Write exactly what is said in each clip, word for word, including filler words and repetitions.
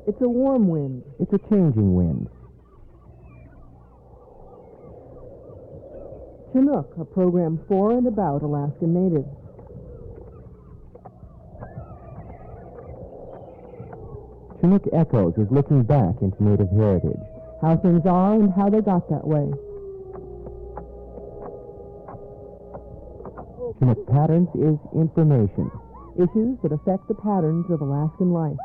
It's a warm wind. It's a changing wind. Chinook, a program for and about Alaskan natives. Chinook Echoes is looking back into Native heritage. How things are and how they got that way. Chinook Patterns is information. Issues that affect the patterns of Alaskan life.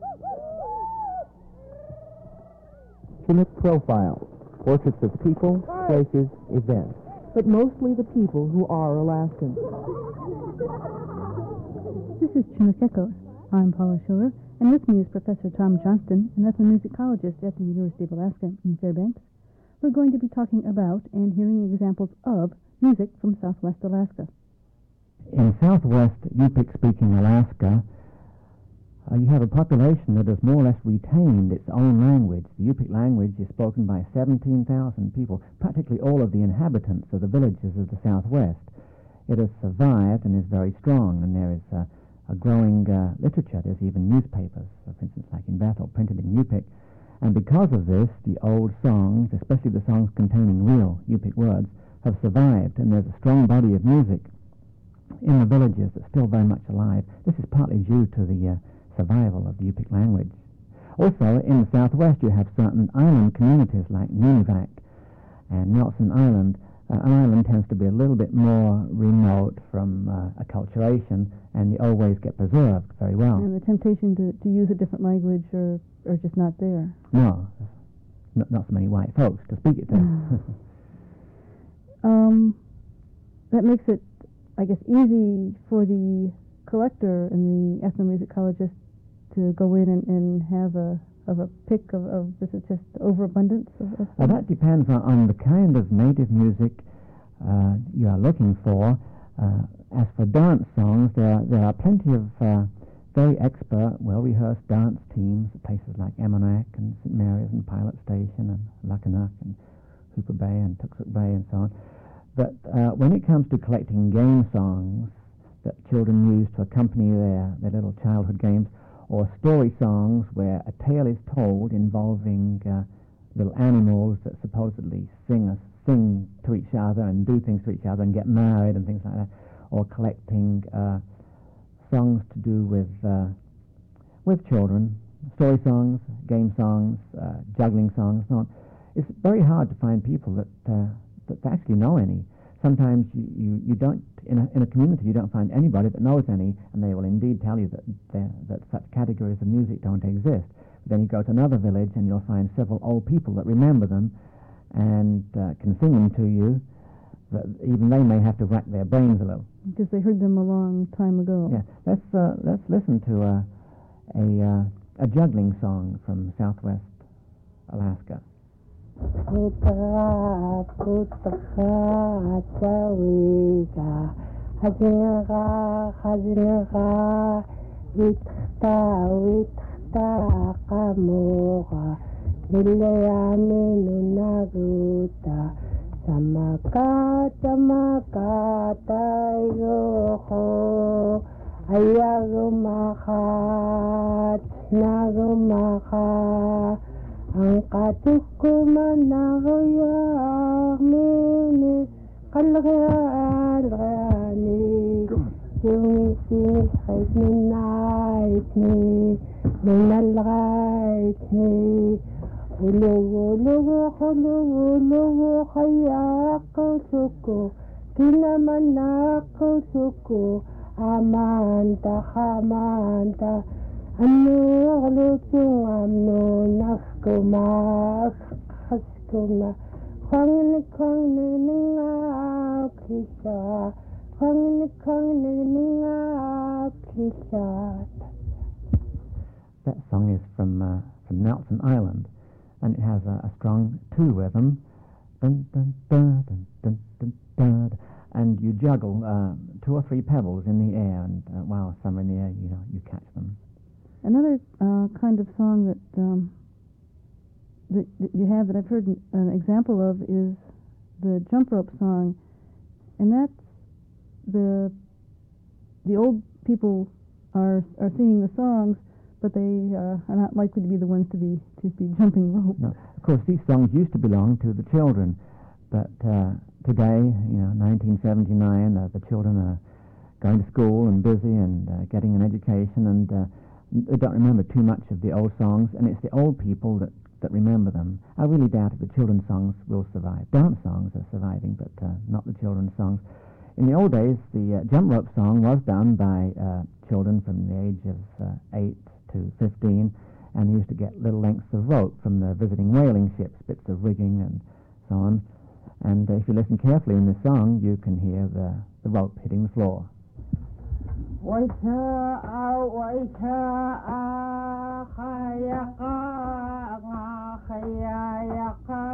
Chinook Profiles, portraits of people, places, events. But mostly the people who are Alaskans. This is Chinook Echoes. I'm Paula Schiller, and with me is Professor Tom Johnston, an ethnomusicologist at the University of Alaska in Fairbanks. We're going to be talking about and hearing examples of music from Southwest Alaska. In Southwest Yupik-speaking Alaska, uh, you have a population that has more or less retained its own language. The Yupik language is spoken by seventeen thousand people, practically all of the inhabitants of the villages of the Southwest. It has survived and is very strong, and there is uh, a growing uh, literature. There's even newspapers, uh, for instance, like in Bethel, printed in Yupik. And because of this, the old songs, especially the songs containing real Yupik words, have survived, and there's a strong body of music in the villages that's still very much alive. This is partly due to the uh, survival of the Yupik language. Also, in the Southwest, you have certain island communities like Nunivak and Nelson Island. Uh, an island tends to be a little bit more remote from uh, acculturation, and the old ways get preserved very well. And the temptation to, to use a different language are, are just not there. No, not, not so many white folks to speak it to. Mm. um, that makes it, I guess, easy for the collector and the ethnomusicologist to go in and, and have a of a pick of, of this is just overabundance of, of well, that depends on, on the kind of native music uh, you are looking for. Uh, as for dance songs, there are, there are plenty of uh, very expert, well-rehearsed dance teams at places like Emmonak and Saint Mary's and Pilot Station and Luckenock and Hooper Bay and Tuxuk Bay and so on. But uh, when it comes to collecting game songs that children use to accompany their, their little childhood games, or story songs where a tale is told involving uh, little animals that supposedly sing us, sing to each other and do things to each other and get married and things like that, or collecting uh, songs to do with uh, with children, story songs, game songs, uh, juggling songs, so on. It's very hard to find people that uh, that actually know any. Sometimes you, you, you don't, in a, in a community, you don't find anybody that knows any, and they will indeed tell you that that such categories of music don't exist. But then you go to another village and you'll find several old people that remember them and uh, can sing them to you, but even they may have to rack their brains a little. Because they heard them a long time ago. Yeah, let's, uh, let's listen to uh, a, uh, a juggling song from Southwest Alaska. Putra putra cawiga hazinga hazinga witkhta witkhta qamoga nillayami nunaguta samaka samaka tayroho ayagumahat nagumahat ang katuko managoyak mini kalgani yung isingit kahit ninait ni ninalgait ni ulugo ulugo ulugo ulugo kaya ako suko kinaman ako suko amanta kamanta ano lutung amno naskuma kaskuma kwangni kwangni ninga kisha kwangni kwangni ninga kisha. That song is from uh, from Nelson Island, and it has a, a strong two rhythm, dun, dun, dun, dun, dun, dun, dun, and you juggle uh, two or three pebbles in the air, and uh, while some are in the air, you know, you catch them. Another uh, kind of song that, um, that that you have that I've heard an, an example of is the jump rope song, and that's the the old people are are singing the songs, but they uh, are not likely to be the ones to be to be jumping rope. No. Of course, these songs used to belong to the children, but uh, today, you know, nineteen seventy-nine, uh, the children are going to school and busy and uh, getting an education, and uh, they don't remember too much of the old songs, and it's the old people that, that remember them. I really doubt if the children's songs will survive. Dance songs are surviving, but uh, not the children's songs. In the old days, the uh, jump rope song was done by uh, children from the age of uh, eight to fifteen, and they used to get little lengths of rope from the visiting whaling ships, bits of rigging and so on. And uh, if you listen carefully in this song, you can hear the, the rope hitting the floor. ويشاء ويشاء خيقا خيايقا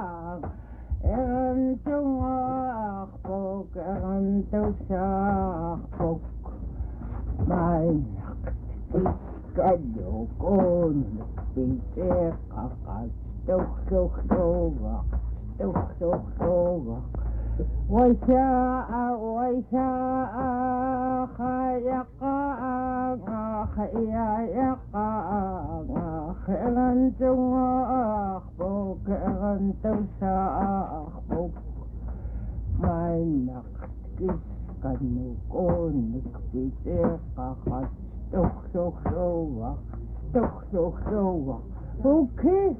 إغنتم أخبوك إغنتم ساخبوك ما ينقل كدوكون بيتيقا قد تخ تخ تخ تخ تخ ويشاء ويشاء خيقا خيايقا خيرنتم أخبوك إغنتم سأخبوك ما نقتكس كنكونك بتيقا قد تخ تخ تخ تخ تخ تخ Okay.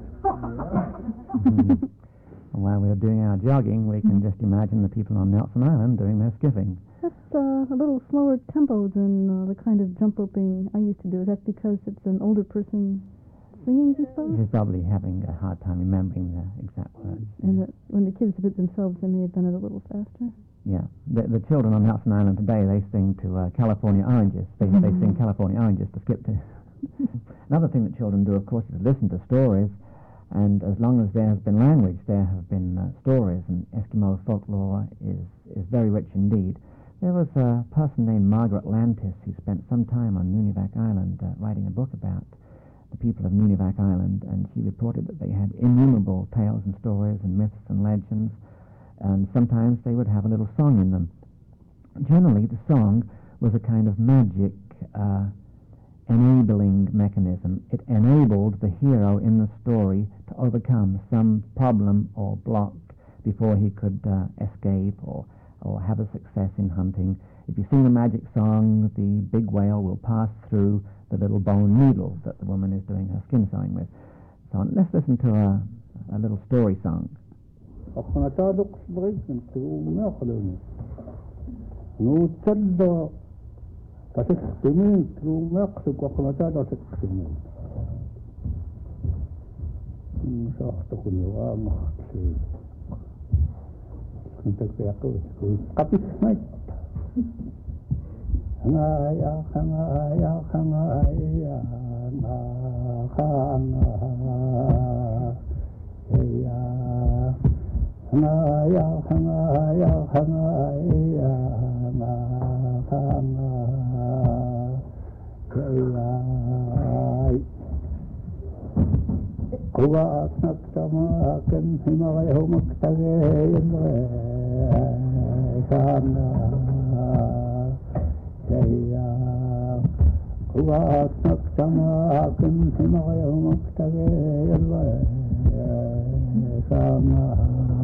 While we're doing our jogging, we can just imagine the people on Nelson Island doing their skipping. That's uh, a little slower tempo than uh, the kind of jump roping I used to do. Is that because it's an older person singing, I suppose? He's probably having a hard time remembering the exact words. And that when the kids did it themselves, they may have done it a little faster. Yeah. The, the children on Nelson Island today, they sing to uh, California Oranges. They, mm-hmm. they sing California Oranges to skip to. Another thing that children do, of course, is listen to stories. And as long as there has been language, there have been uh, stories, and Eskimo folklore is, is very rich indeed. There was a person named Margaret Lantis who spent some time on Nunivak Island uh, writing a book about the people of Nunivak Island, and she reported that they had innumerable tales and stories and myths and legends, and sometimes they would have a little song in them. Generally, the song was a kind of magic uh, enabling mechanism. It enabled the hero in the story to overcome some problem or block before he could uh, escape or, or have a success in hunting. If you sing the magic song, the big whale will pass through the little bone needle that the woman is doing her skin sewing with. So let's listen to a, a little story song. فتكتمين تلو مقصك وقمتا لا تكتمين مشاختك اليوم مخطسي كنتك في عقوتك قبس ميت خنايا خنايا خنايا خنايا خنايا خنايا خنايا خنايا قوات نكتما كن هما غيهم اكتغين غيشانا شيا قوات نكتما كن هما غيهم اكتغين غيشانا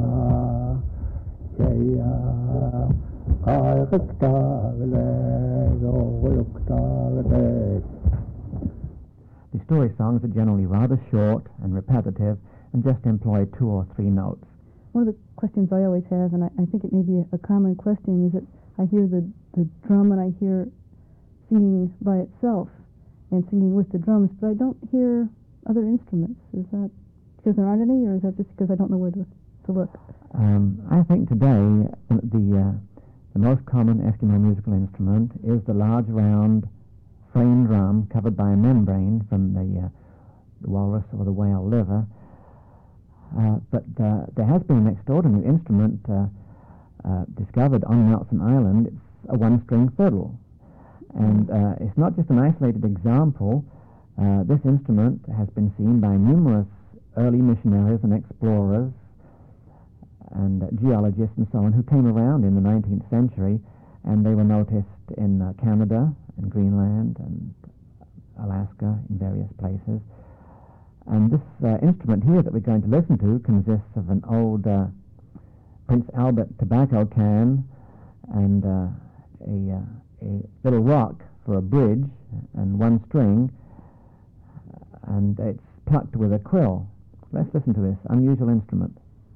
شيا قايق اكتغلي غيق اكتغلي. The story songs are generally rather short and repetitive and just employ two or three notes. One of the questions I always have, and I, I think it may be a, a common question, is that I hear the, the drum and I hear singing by itself and singing with the drums, but I don't hear other instruments. Is that because there aren't any, or is that just because I don't know where to, to look? Um, I think today the, uh, the most common Eskimo musical instrument is the large round frame drum covered by a membrane from the, uh, the walrus or the whale liver. Uh, but uh, there has been an extraordinary instrument uh, uh, discovered on Nelson Island. It's a one-string fiddle. And uh, it's not just an isolated example. Uh, this instrument has been seen by numerous early missionaries and explorers and uh, geologists and so on who came around in the nineteenth century, and they were noticed in uh, Canada and Greenland and Alaska in various places. And this uh, instrument here that we're going to listen to consists of an old uh, Prince Albert tobacco can and uh, a, uh, a little rock for a bridge and one string, and it's plucked with a quill. Let's listen to this unusual instrument.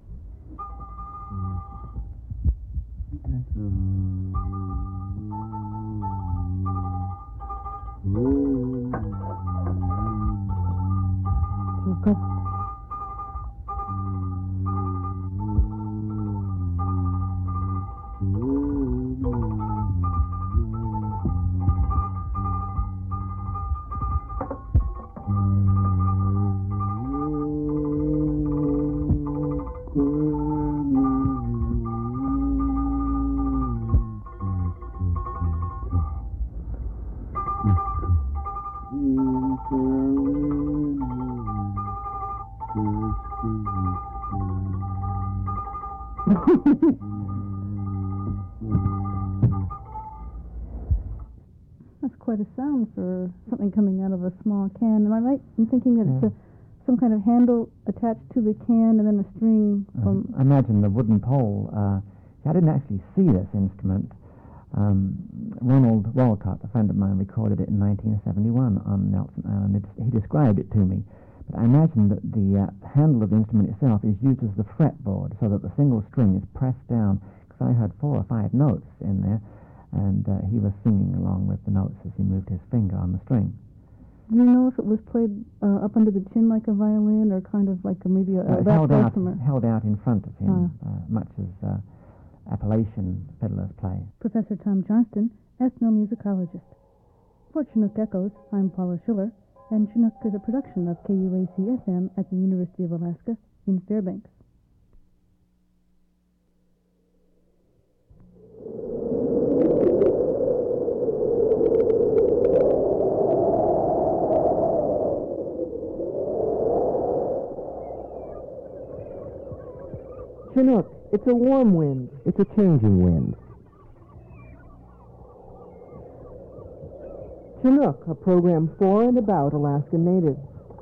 Good. That's quite a sound for something coming out of a small can. Am I right in thinking that Yeah. it's a, some kind of handle attached to the can and then a string from... Um, I imagine the wooden pole. Uh, I didn't actually see this instrument. Um, Ronald Walcott, a friend of mine, recorded it in nineteen seventy-one on Nelson Island. It, he described it to me. But I imagine that the uh, handle of the instrument itself is used as the fretboard, so that the single string is pressed down, because I heard four or five notes in there, and uh, he was singing along with the notes as he moved his finger on the string. Do you know if it was played uh, up under the chin like a violin or kind of like a, maybe a, Uh, a held out, dulcimer? held out in front of him, Ah. uh, much as uh, Appalachian fiddlers play. Professor Tom Johnston, ethnomusicologist. For Chinook Echoes, I'm Paula Schiller, and Chinook is a production of K U A C F M at the University of Alaska in Fairbanks. Chinook, it's a warm wind. It's a changing wind. Chinook, a program for and about Alaskan natives.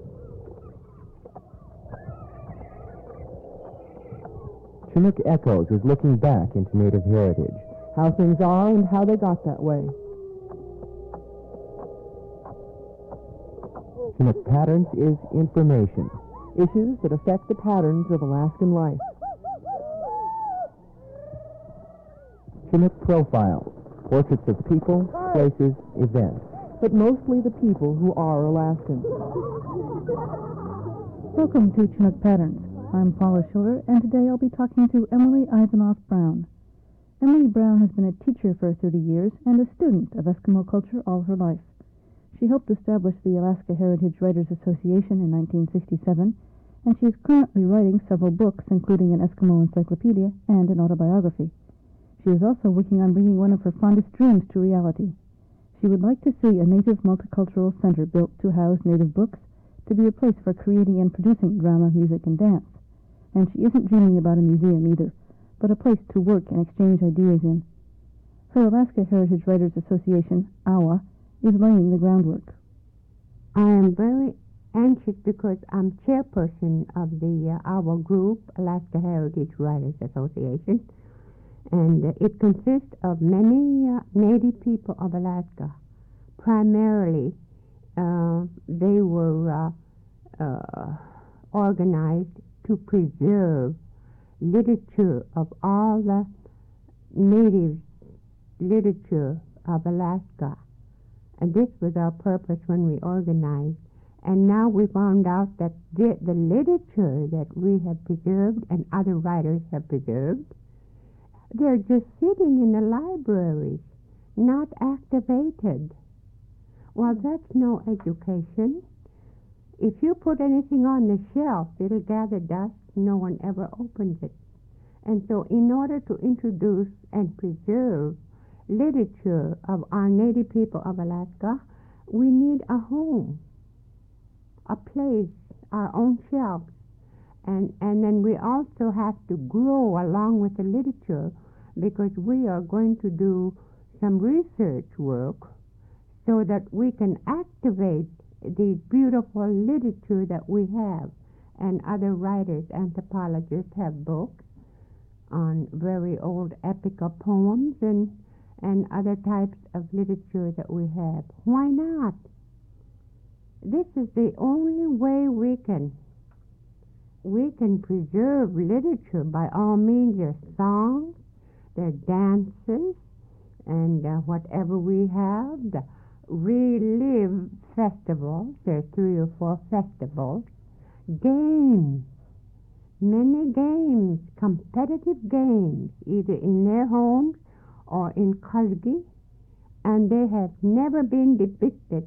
Chinook Echoes is looking back into Native heritage. How things are and how they got that way. Chinook Patterns is information. Issues that affect the patterns of Alaskan life. Chinook Profiles, portraits of people, places, events. But mostly the people who are Alaskans. Welcome to Chinook Patterns. I'm Paula Schiller, and today I'll be talking to Emily Ivanoff Brown. Emily Brown has been a teacher for thirty years and a student of Eskimo culture all her life. She helped establish the Alaska Heritage Writers Association in nineteen sixty-seven, and she is currently writing several books, including an Eskimo encyclopedia and an autobiography. She is also working on bringing one of her fondest dreams to reality. She would like to see a Native Multicultural Center built to house Native books, to be a place for creating and producing drama, music, and dance. And she isn't dreaming about a museum either, but a place to work and exchange ideas in. Her Alaska Heritage Writers Association, A W A, is laying the groundwork. I am very anxious because I'm chairperson of the uh, A W A group, Alaska Heritage Writers Association, and uh, it consists of many uh, Native people of Alaska. Primarily, uh, they were uh, uh, organized to preserve literature of all the native literature of Alaska. And this was our purpose when we organized. And now we found out that the, the literature that we have preserved and other writers have preserved, they're just sitting in the libraries, not activated. Well, that's no education. If you put anything on the shelf, it'll gather dust. No one ever opens it. And so in order to introduce and preserve literature of our native people of Alaska, we need a home, a place, our own shelves. And, and then we also have to grow along with the literature, because we are going to do some research work so that we can activate the beautiful literature that we have. And other writers, anthropologists, have books on very old epical poems and, and other types of literature that we have. Why not? This is the only way we can we can preserve literature. By all means, their songs, their dances, and uh, whatever we have, the relive festivals. There's three or four festivals. Games, many games, competitive games, either in their homes or in Kalgi, and they have never been depicted,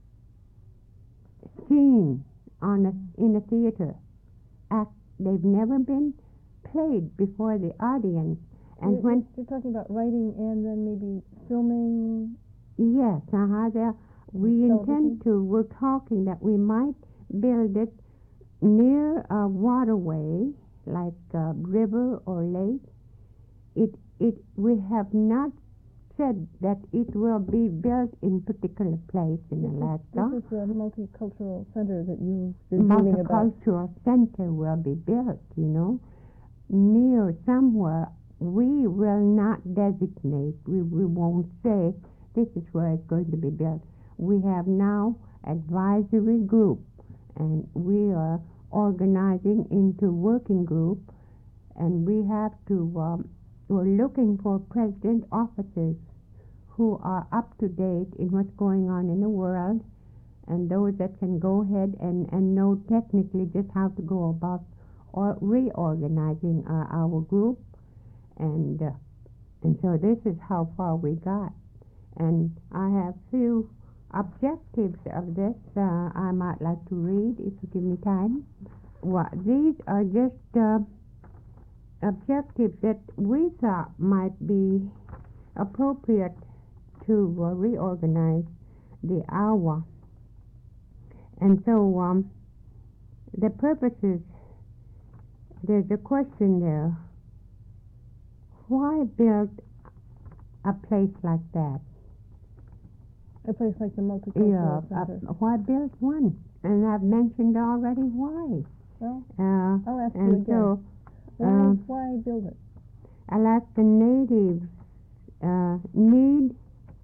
seen on a, in a theater. Act, they've never been played before the audience. And you're, when you're talking about writing and then maybe filming. Yes, uh-huh, there, we television? intend to. We're talking that we might build it near a waterway, like a river or lake. It it we have not said that it will be built in particular place in This is, Alaska. this is the multicultural center that you, you're dreaming about. Multicultural center will be built, you know, near somewhere. We will not designate. We, we won't say this is where it's going to be built. We have now advisory group, and we are organizing into working group, and we have to, um, we're looking for president officers who are up to date in what's going on in the world, and those that can go ahead and, and know technically just how to go about or reorganizing uh, our group. And uh, and so this is how far we got. And I have few objectives of this uh, I might like to read if you give me time. Well, these are just uh, objectives that we thought might be appropriate to uh, reorganize the hour. And so um, the purposes, there's a question there. Why build a place like that? A place like the multicultural Yeah, center. uh, why build one? And I've mentioned already why. Well, Uh, I'll ask you and again. so, Why, uh, why build it? Alaskan natives uh, need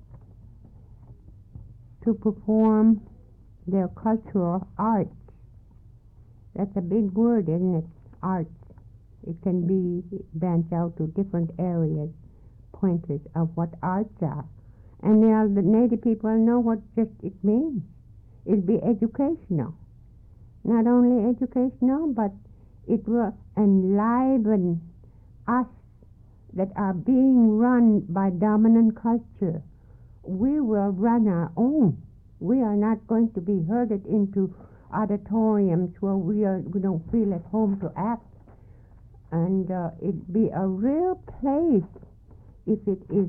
to perform their cultural arts. That's a big word, isn't it? Arts. It can be branched out to different areas, pointers of what arts are. And now the native people know what just it means. It'll be educational. Not only educational, but it will enliven us that are being run by dominant culture. We will run our own. We are not going to be herded into auditoriums where we are we don't feel at home to act. And uh, it'd be a real place if it is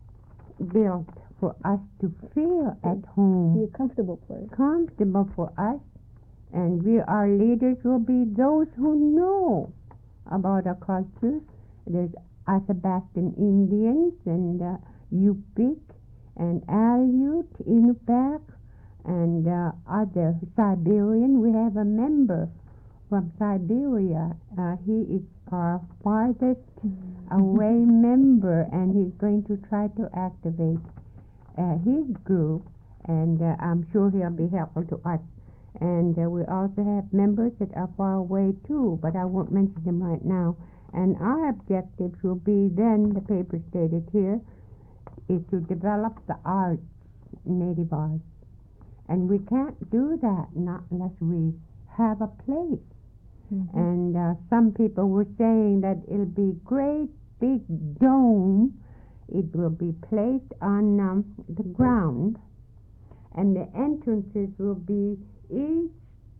built for us to feel at home. Be a comfortable place. Comfortable for us. And we, our leaders will be those who know about our culture. There's Athabaskan Indians and uh, Yupik and Aleut, Inupiaq, and uh, other Siberian. We have a member from Siberia. Uh, he is our farthest away member, and he's going to try to activate uh, his group, and uh, I'm sure he'll be helpful to us. And uh, we also have members that are far away too, but I won't mention them right now. And our objectives will be then, the paper stated here, is to develop the arts, native arts. And we can't do that not unless we have a place. Mm-hmm. And uh, some people were saying that it'll be great big dome. It will be placed on um, the ground, and the entrances will be each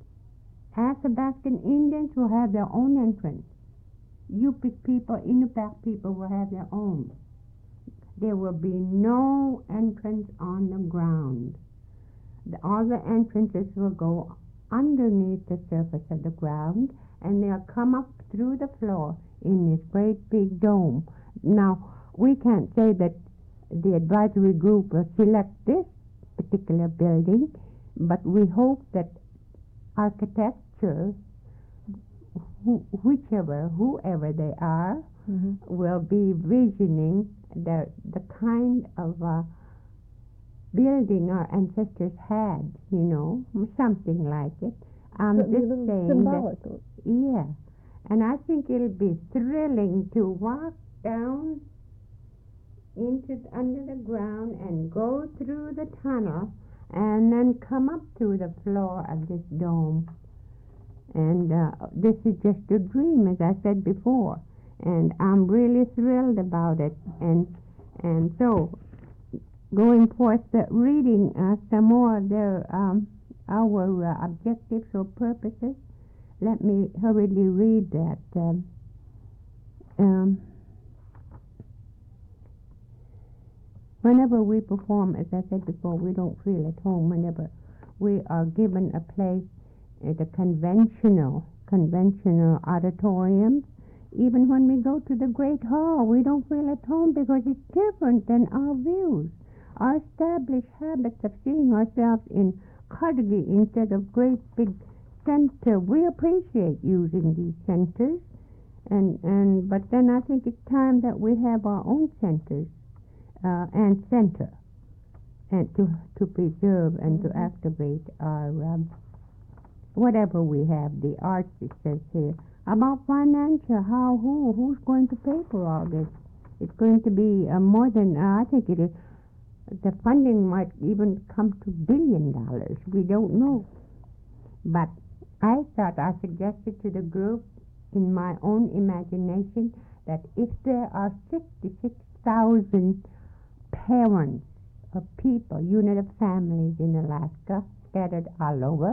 Athabaskan Indians will have their own entrance. Yupik people, Inupiaq people will have their own. There will be no entrance on the ground. The, all the entrances will go underneath the surface of the ground, and they'll come up through the floor in this great big dome. Now, we can't say that the advisory group will select this particular building, but we hope that architecture, wh- whichever, whoever they are, Mm-hmm. will be visioning the the kind of uh, building our ancestors had, you know, something like it. I'm Certainly a just little saying symbolic. that, yeah. And I think it'll be thrilling to walk down into under the ground and go through the tunnel and then come up to the floor of this dome. And uh, this is just a dream, as I said before. And I'm really thrilled about it. And and so, going forth, uh, reading uh, some more of their, um, our uh, objectives or purposes, let me hurriedly read that. Um, um, whenever we perform, as I said before, we don't feel at home. Whenever we are given a place at a conventional, conventional auditorium, even when we go to the Great Hall, we don't feel at home because it's different than our views. Our established habits of seeing ourselves in Carnegie instead of great big center. We appreciate using these centers, and, and but then I think it's time that we have our own centers uh, and center, and to to preserve and Mm-hmm. to activate our um, whatever we have. The arts, it says here. About financial, how, who, who's going to pay for all this? It's going to be uh, more than, uh, I think it is, the funding might even come to billion dollars. We don't know. But I thought I suggested to the group in my own imagination that if there are sixty-six thousand parents of people, unit of families in Alaska, scattered all over,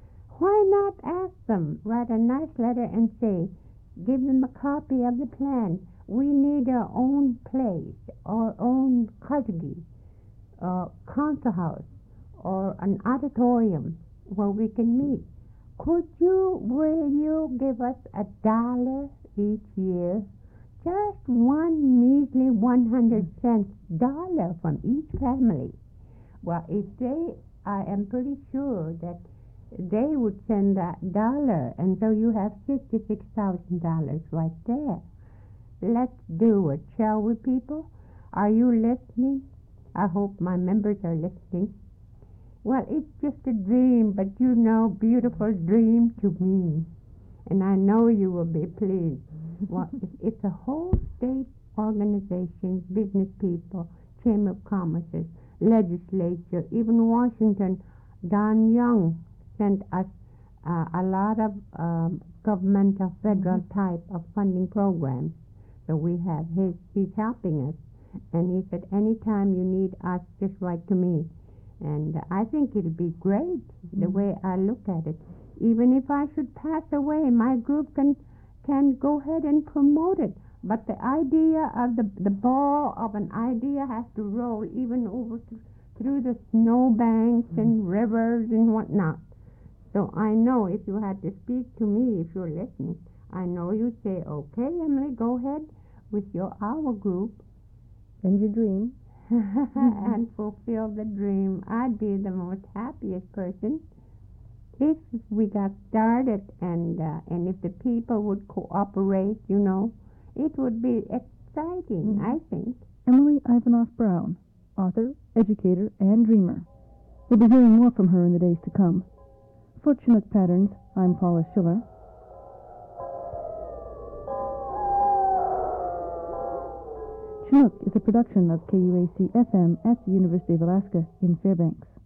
why not ask them, write a nice letter and say, give them a copy of the plan. We need our own place, our own Carnegie, uh, council house, or an auditorium where we can meet. Could you, will you give us a dollar each year? Just one measly one hundred cents dollar from each family. Well, if they, I am pretty sure that they would send that dollar, and so you have sixty-six thousand dollars right there. Let's do it, shall we, people? Are you listening? I hope my members are listening. Well, it's just a dream, but you know, beautiful dream to me, and I know you will be pleased. Well, it's a whole state organization, business people, Chamber of Commerce, legislature, even Washington. Don Young sent us uh, a lot of um, governmental, federal Mm-hmm. type of funding programs. So we have his, he's helping us. And he said, anytime you need us, just write to me. And uh, I think it'll be great, mm-hmm. the way I look at it. Even if I should pass away, my group can can go ahead and promote it. But the idea of the, the ball of an idea has to roll even over th- through the snowbanks mm-hmm. and rivers and whatnot. So I know if you had to speak to me, if you're listening, I know you'd say, okay, Emily, go ahead with your hour group And your dream. mm-hmm. and fulfill the dream. I'd be the most happiest person if we got started, and uh, and if the people would cooperate, you know, it would be exciting, Mm-hmm. I think. Emily Ivanoff Brown, author, educator, and dreamer. We'll be hearing more from her in the days to come. For Chinook Patterns, I'm Paula Schiller. Chinook is a production of K U A C F M at the University of Alaska in Fairbanks.